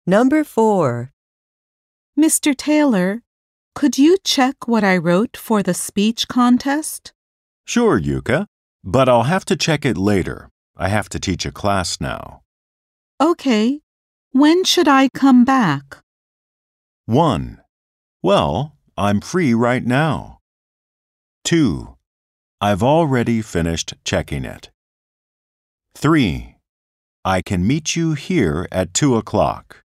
Number 4. Mr. Taylor, could you check what I wrote for the speech contest? Sure, Yuka, but I'll have to check it later. I have to teach a class now. Okay. When should I come back? 1. Well, I'm free right now. 2. I've already finished checking it. 3. I can meet you here at 2 o'clock.